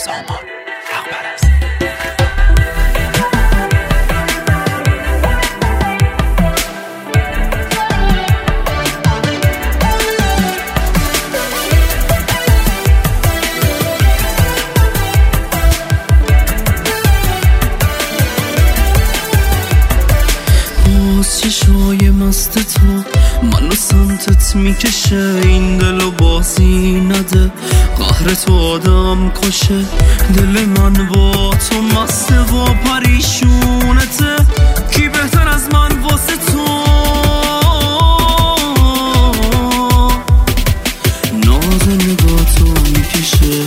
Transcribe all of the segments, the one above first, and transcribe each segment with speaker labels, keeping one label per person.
Speaker 1: سامان حق
Speaker 2: چشای مست تو منو سمتت میکشه، این دلو بازی نده، قهر تو آدم کشه. دل من با تو مسته و پریشونته، کی بهتر از من واسه تو؟ ناز نگاه تو میکشه،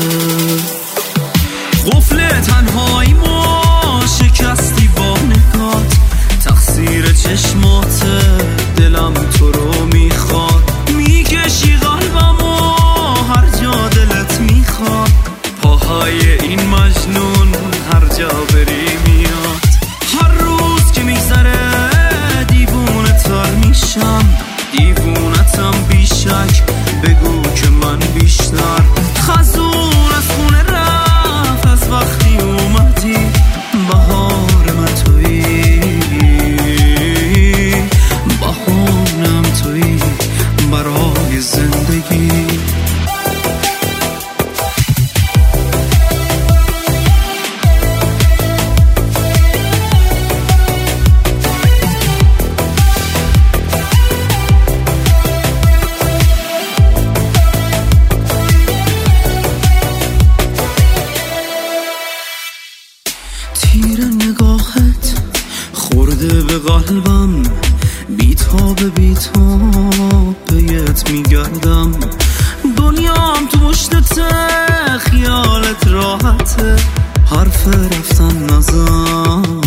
Speaker 2: قفل تنهایی ما شکستی با نگات، تقصیر چشماته، دلم تو رو میخواد، میکشی قلبمو هر جا دلت میخواد، پاهای این مجنون هر جا بری میاد. هر روز که میگذره دیوونه تر میشم، دیوونتم بیشک، بگو که من بیشتر. خزون از خونه رفت از وقتی اومدی، بهار من تویی، بهارم تویی برای زندگی. تیر نگاهت خورده به قلبم، بیتاب بیت میگردم، دنیام تو مشتته، خیالت راحته، حرف رفتن نزن،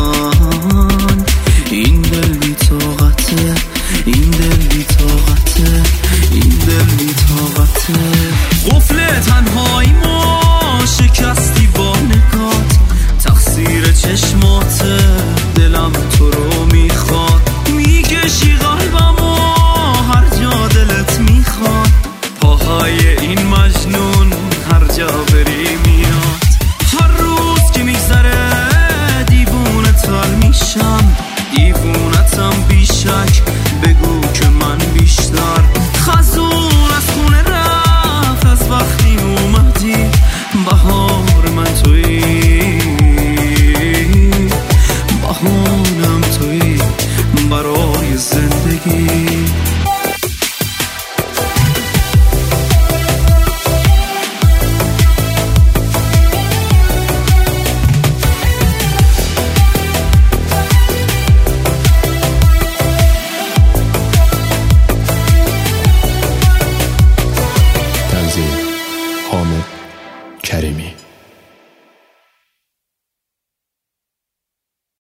Speaker 2: این دل بی طاقته، این دل بی طاقته، این دل بی طاقته. قفل تنهایی ما شکستی با نگات، تقصیر چشماته، دلم تو رو میخواد، میکشی قلبمو هر جا دلت میخواد، پاهای این مجنون هر جا بری میاد. هر روز که میگذره دیوونه تر میشم، دیوونتم بیشک، بگو که من بیشتر. خزون از خونه رفت از وقتی اومدی، بهار من تویی، بهارم تویی برای زندگی.
Speaker 1: تنظیم حامد کریمی.